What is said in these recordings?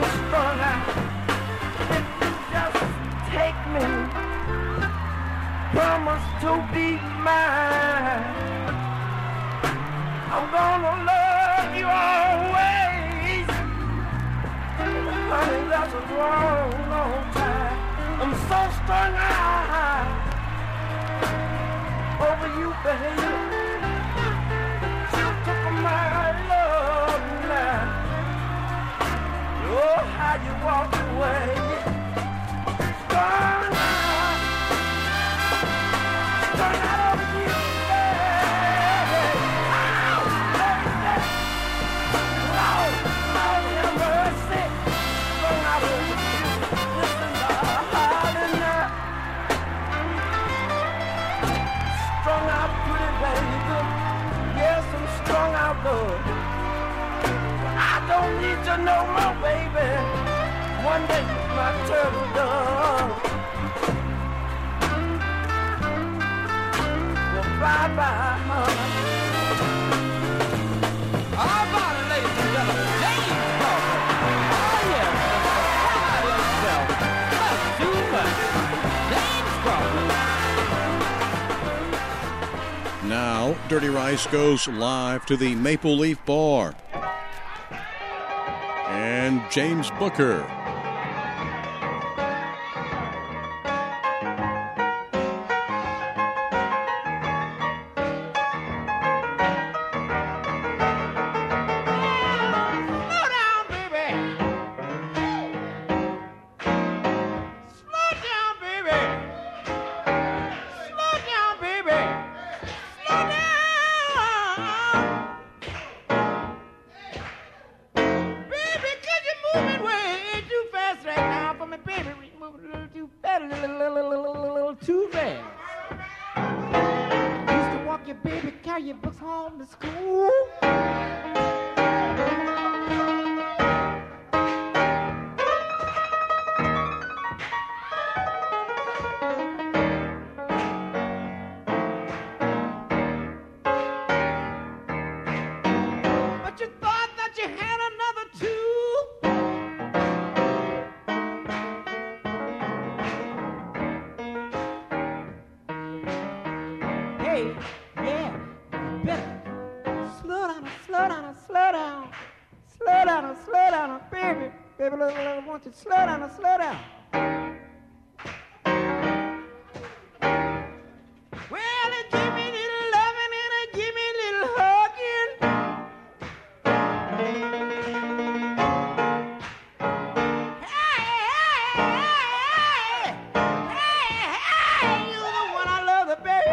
strung out. If you just take me, promise to be mine. I'm gonna love you always. Honey, that's a long, long time. I'm so strung out over you, baby. You took my love now. Oh, how you walked away. Strung out over you, baby. Oh, baby. Lord, Lord, have mercy. Strung out over you. Listen, darling, now. Strung out, pretty baby. Yes, I'm strung out, Lord. I don't need you no more, baby. One day my turtle dove. Well, bye-bye, honey. How about it, ladies and gentlemen? James Crawford. Oh, yeah. Himself. Not too much. James Crawford. Now, Dirty Rice goes live to the Maple Leaf Bar. And James Booker. Slow down. Well, give me a little loving and give me a little hugging. Hey, you're the one I love, the baby.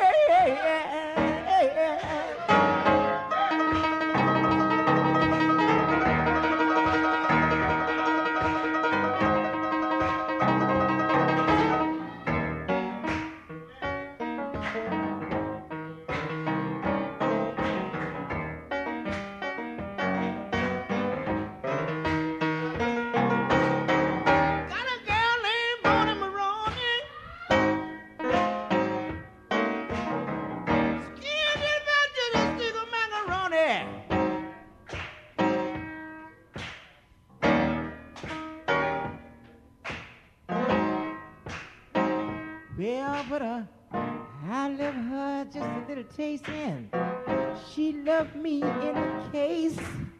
Well, but I love her just a little taste in. She loved me in a case.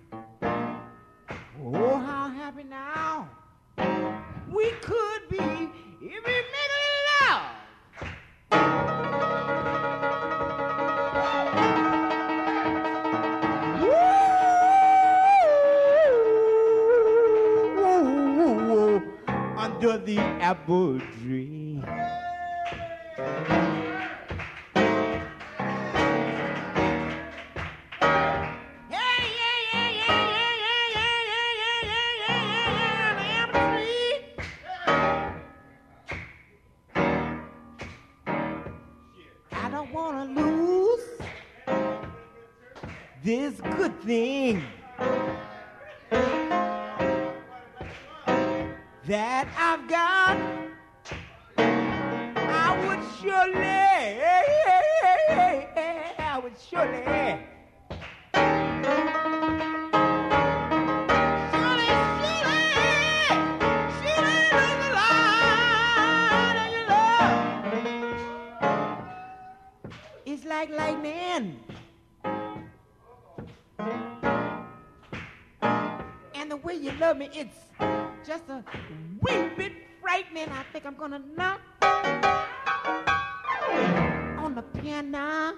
Oh, how happy now we could be if we make love. Woo, under the apple tree. I don't want to lose this good thing that I've got. I would surely wind. And the way you love me, it's just a wee bit frightening. I think I'm gonna knock on the piano.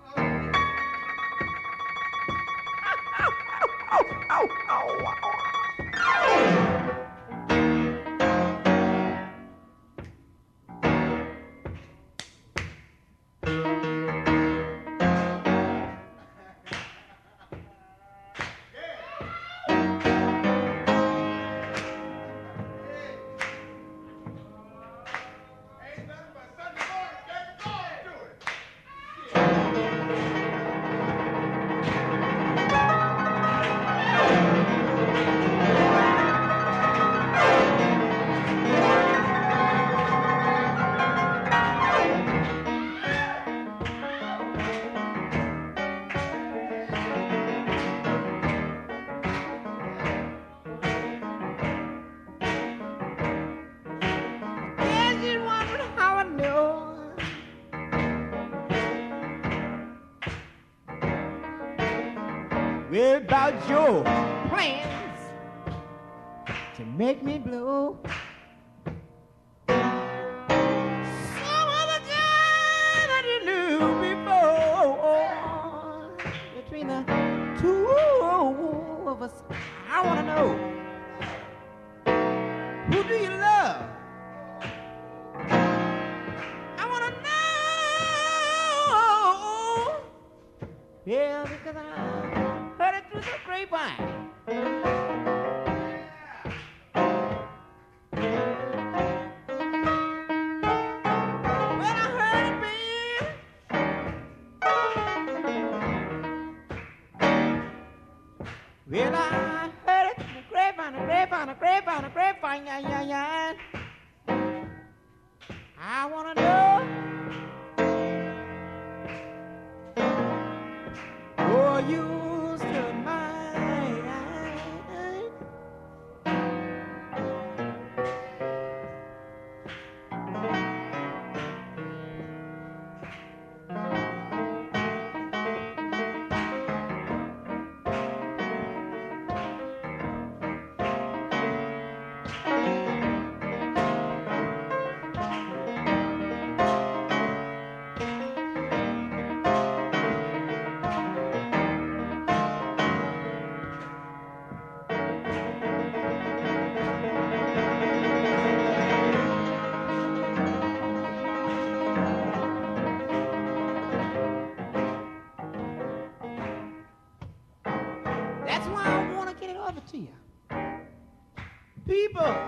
Well, about your plans to make me blue. Some of the time that you knew before. Between the two of us, I want to know, who do you love? I want to know. Yeah, because I heard it through the grapevine. Well, I heard it, baby. Well, I heard it through the grapevine, yeah, yeah, yeah. I want to know. Oh, you stood mine. That's why I want to get it over to you. People.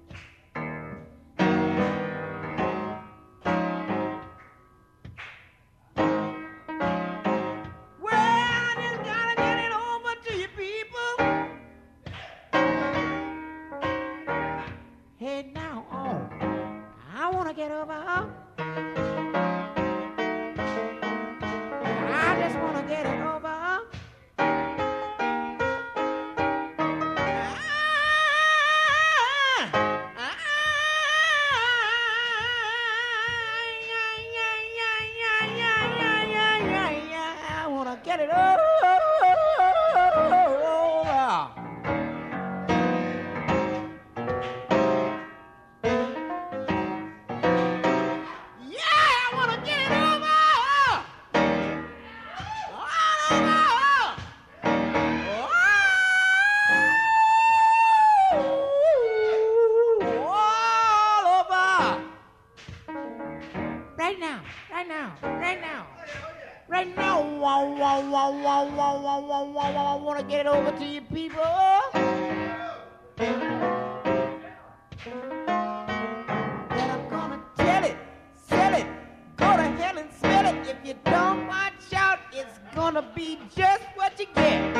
Well, I just gotta get it over to you, people. Hey, now, I want to get over. I just want to get it over. Get it over. Yeah, I want to get it over. All over. All over. Right now, right now, right now. Right now, I want to get it over to you people. That I'm gonna tell it, sell it, go to hell and smell it. If you don't watch out, it's gonna be just what you get.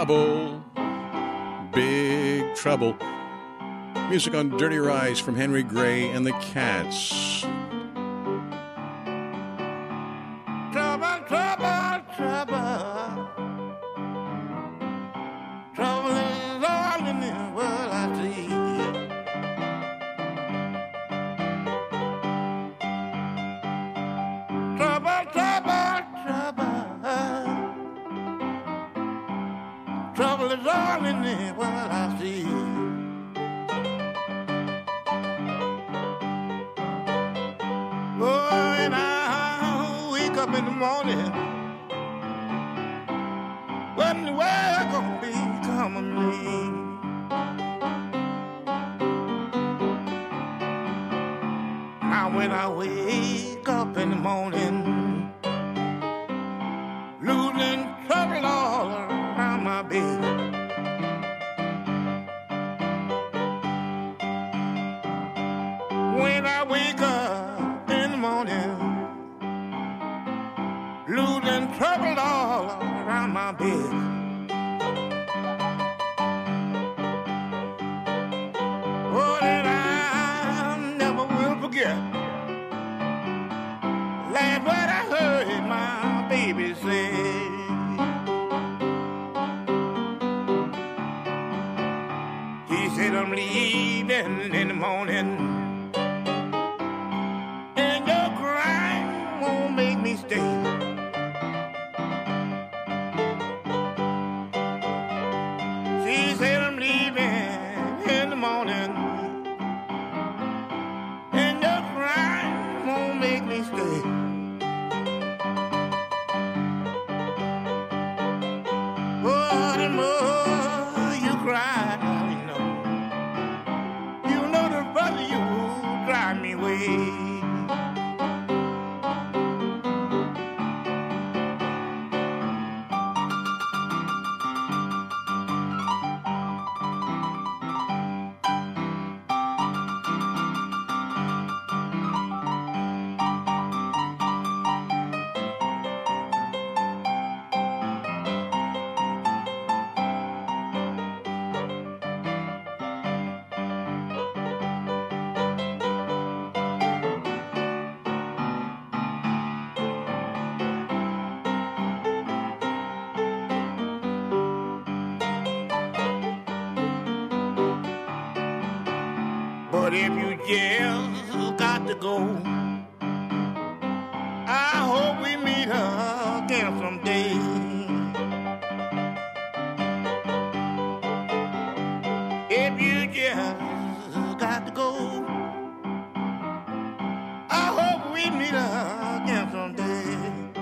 trouble. Big trouble. Music on Dirty Rice from Henry Gray and the Cats. Trouble, trouble, trouble. Trouble is all in this world I see. Trouble, trouble, trouble. Trouble is all in this world I see. Oh, and I wake up in the morning, what in the world gonna become of me? Now when I wake up in the morning, losing trouble all around my bed. When I wake up in the morning, losing trouble all around my bed. Oh, that I never will forget. Like what I heard my baby say. He said, I'm leaving in the morning, and your crying won't make me stay. She said, I'm leaving in the morning, and your crying won't make me stay. Oh, the more you cry, you know the further you drive me away. But if you just got to go, I hope we meet again someday. If you just got to go, I hope we meet again someday.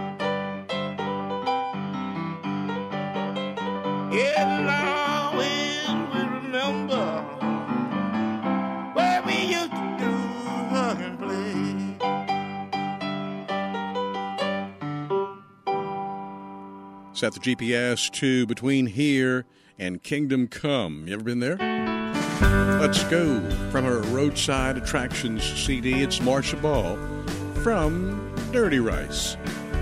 Yeah, and I always will remember where we used to do hug and play. Set the GPS to Between Here and Kingdom Come. You ever been there? Let's go. From her Roadside Attractions CD, it's Marcia Ball from Dirty Rice.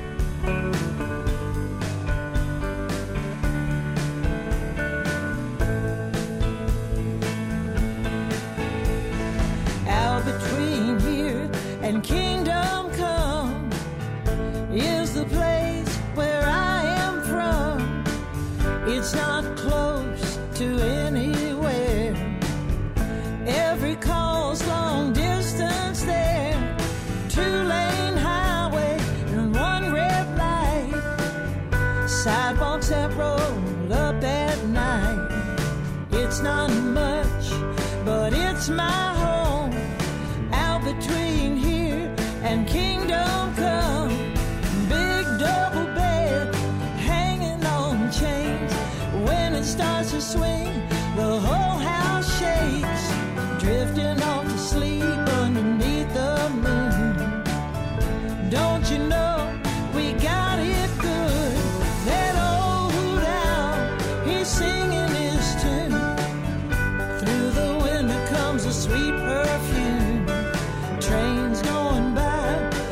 Out between here and Kingdom Come is the place where I am from. It's not close to anywhere. Every call's long distance there. 2-lane highway and 1 red light. Sidewalks that roll up at night. It's not much, but it's my home. Out between here and Kingdom Come. Big double bed hanging on chains. When it starts to swing, the whole house shakes. Drifting off to sleep underneath the moon. Don't you know we got it good? That old hoot owl, he's singing his tune. Through the window comes a sweet perfume. Trains going by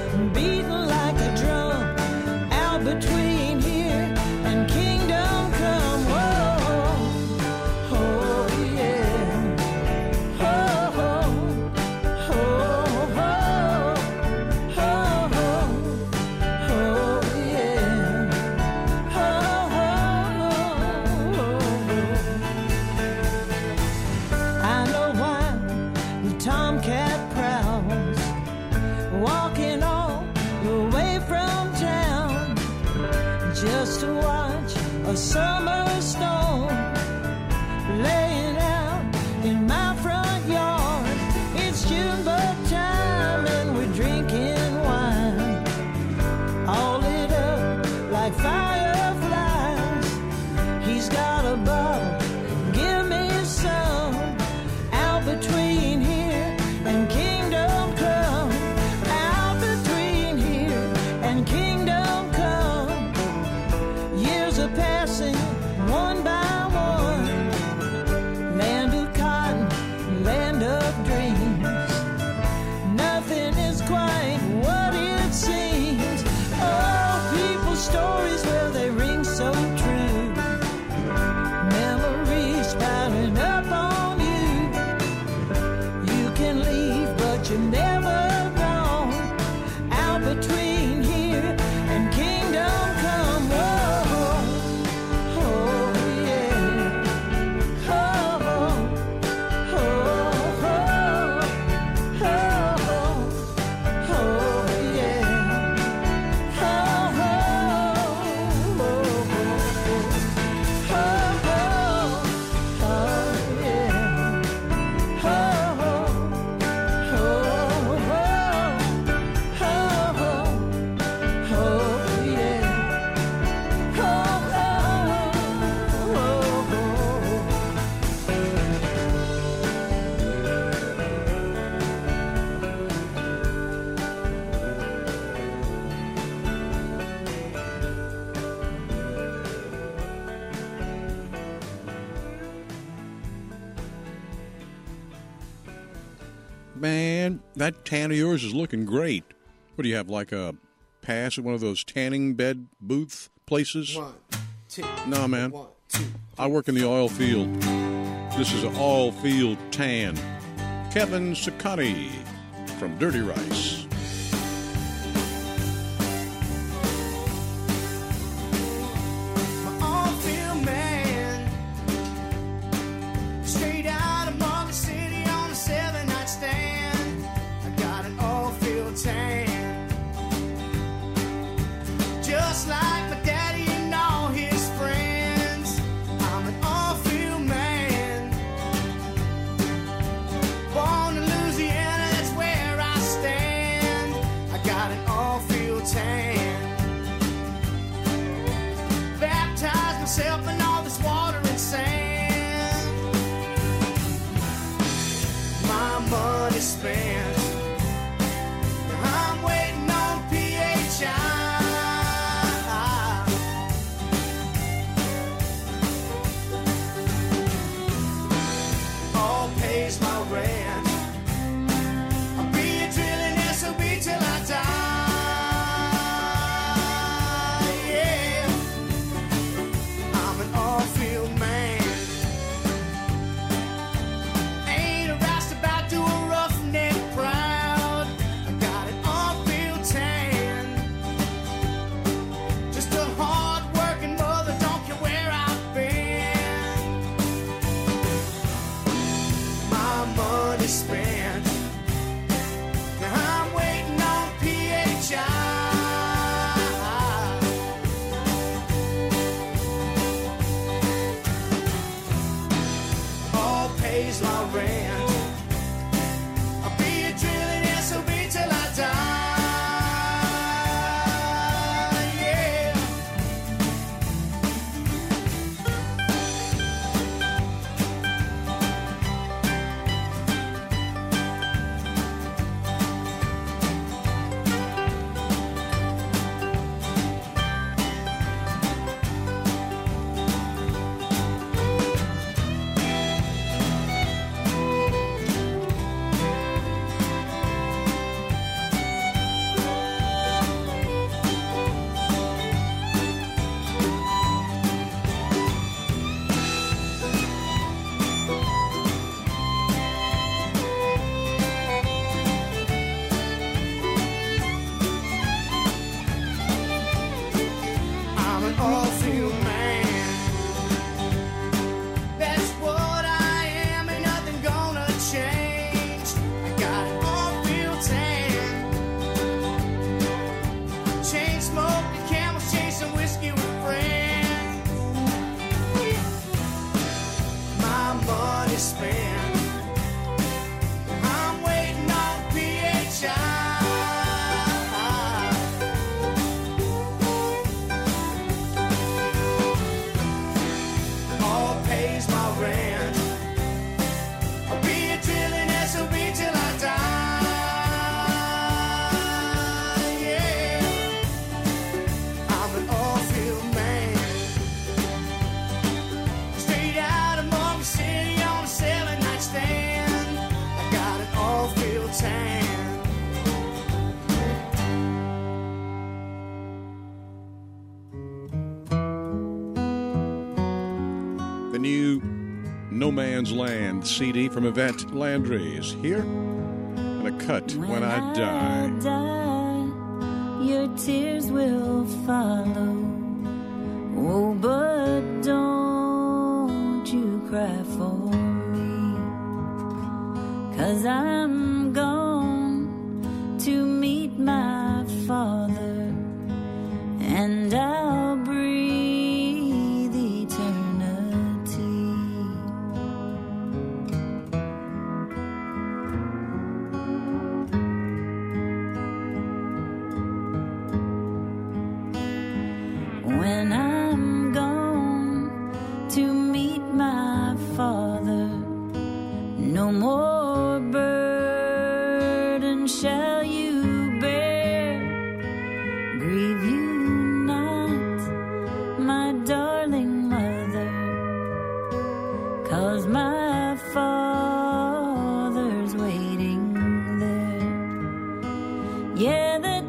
but you're never gone. Out between here and kingdom come. Oh, oh yeah. Oh, oh, oh, oh, oh, yeah. Oh, oh, Man, that tan of yours is looking great. What do you have, like a pass at one of those tanning bed booth places? 1, 2. No, man. 1, 2. I work in the oil field. This is an all field tan. Kevin Sakani from Dirty Rice. My all-field man, straight out of Market City on a 7-night stand. I got an all-field tan, just like my daddy and all his friends. I'm an all-field man, born in Louisiana, that's where I stand. I got an all-field tan. Baptize myself in all this water and sand. My money spent, I'm waiting on PHI. All pays my rent. I'll be a drilling SOB till I die. Yeah, I'm an all-field man. Ain't a roustabout to a roughneck proud. I got an all-field tan. Just a hard-working mother, don't care where I've been. My money spent. Now I'm waiting on PHI. All pays my rent. I'll be a drilling SOB till I die. Yeah. I'm an all-field man. That's what I am, ain't nothing gonna change. I got an all-field tan. Chain smoking camels, chasing whiskey with friends. My money spent. I'm waiting on PHI. All pays my rent. I'll be a drilling SOB till I die. Yeah, I'm an all-field man. Straight out of Market City on a 7-night stand. I got an all-field tan. The new No Man's Land CD from Yvette Landry is here. And a cut when I die. Your tears will follow. Oh, but don't you cry for me, 'cause I'm gone to meet my Father, and I'll breathe eternity. When I'm gone to meet my Father, no more burden shall you bear. Grieve you not, my darling mother, 'cause my Father's waiting there. Yeah, the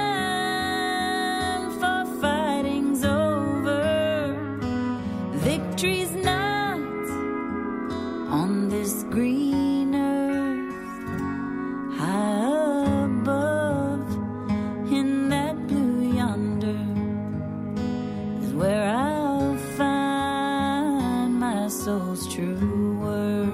time for fighting's over. Victory's not on this green earth. High above in that blue yonder is where I'll find my soul's true worth.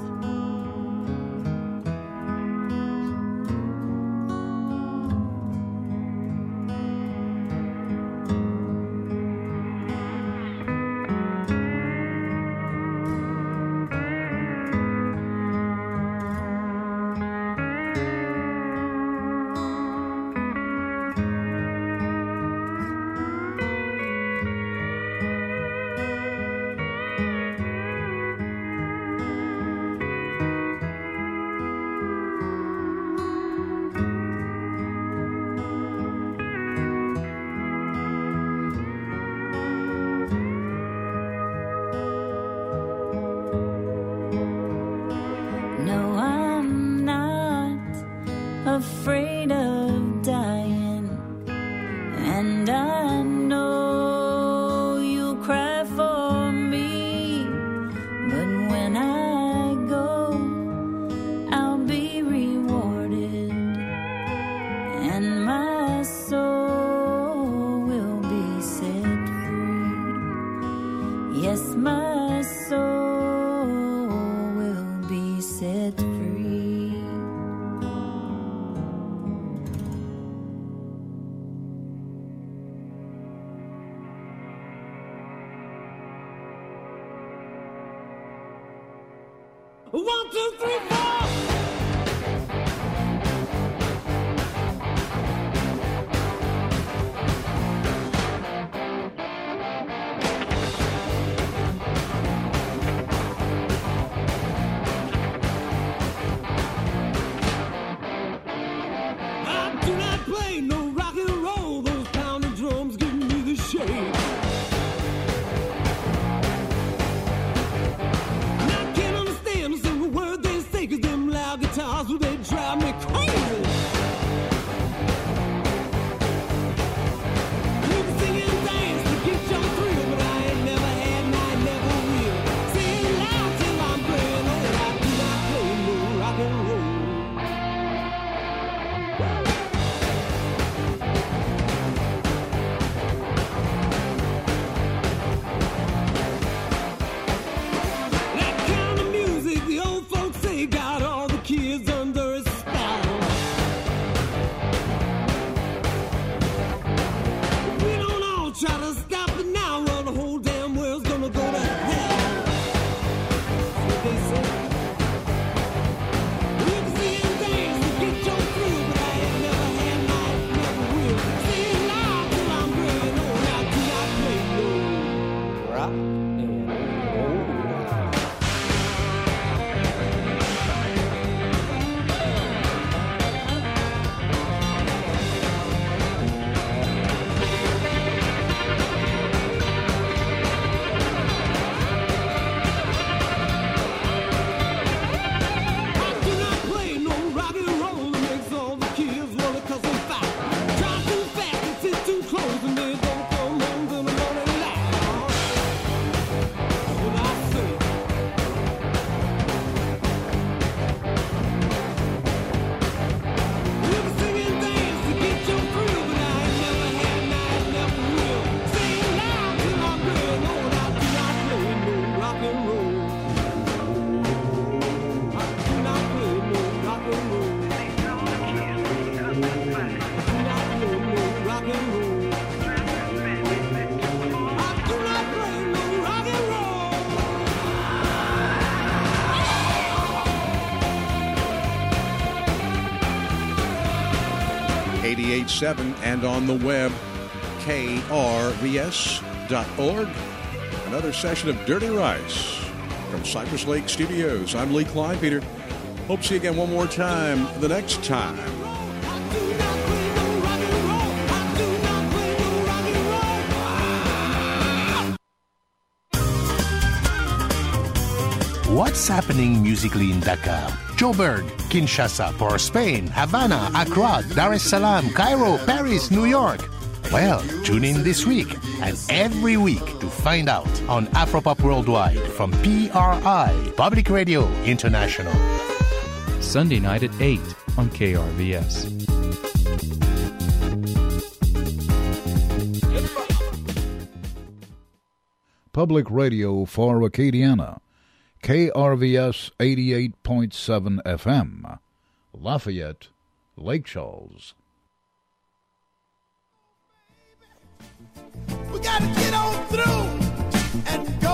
No, I'm not afraid of dying, and I know you'll cry for me, but when I go, I'll be rewarded, and my soul will be set free. Yes, my soul will be set free. One, two, three, four. I do not play no rock and roll. Those pounding drums give me the shake. And I can't understand a single word they say, 'cause them loud guitars, well, they drive me crazy. You can sing and dance to get your thrill, but I ain't never had and I never will. Sing loud till I'm praying, oh, I do not play no rock and roll. 88.7 and on the web, krvs.org. Another session of Dirty Rice from Cypress Lake Studios. I'm Lee Kleinpeter. Hope to see you again one more time the next time. What's happening musically in Dakar, Joburg, Kinshasa, Port Spain, Havana, Accra, Dar es Salaam, Cairo, Paris, New York? Well, tune in this week and every week to find out on Afropop Worldwide from PRI, Public Radio International. Sunday night at 8 on KRVS. Public Radio for Acadiana. KRVS 88.7 FM, Lafayette, Lake Charles. We gotta get on through and go.